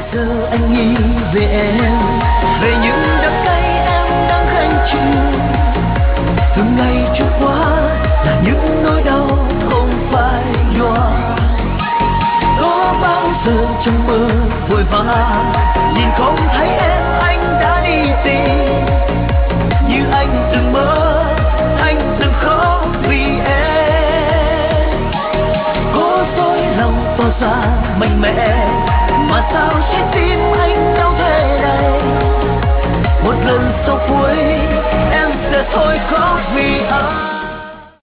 giờ anh nghĩ về em, về những đắng cay em đang gánh chịu. Từng ngày trôi qua là những nỗi đau không phai nhòa. Có bao giờ trong mơ vội vã nhìn không thấy em, anh đã đi tìm. Như anh từng mơ, anh từng khóc vì em. Có dối lòng tỏ ra mạnh mẽ, mà sao trái tim anh đau thế này. Một lần sau cuối em sẽ thôi khóc vì anh.